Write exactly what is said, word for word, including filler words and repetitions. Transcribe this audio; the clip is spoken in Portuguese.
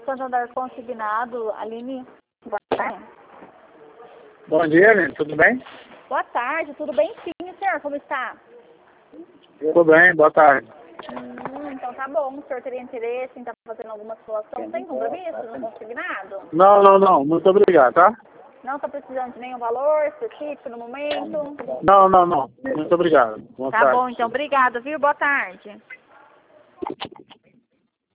Santo André consignado, Aline. Boa tarde. Bom dia, Aline. Tudo bem? Boa tarde, tudo bem sim, senhor? Como está? Tudo bem, boa tarde. Hum, então tá bom. O senhor teria interesse em estar fazendo alguma situação sem compromisso no consignado? Não, não, não. Muito obrigado, tá? Não está precisando de nenhum valor específico no momento? Não, não, não. Muito obrigado. Boa Tá tarde. bom, então obrigada, viu? Boa tarde.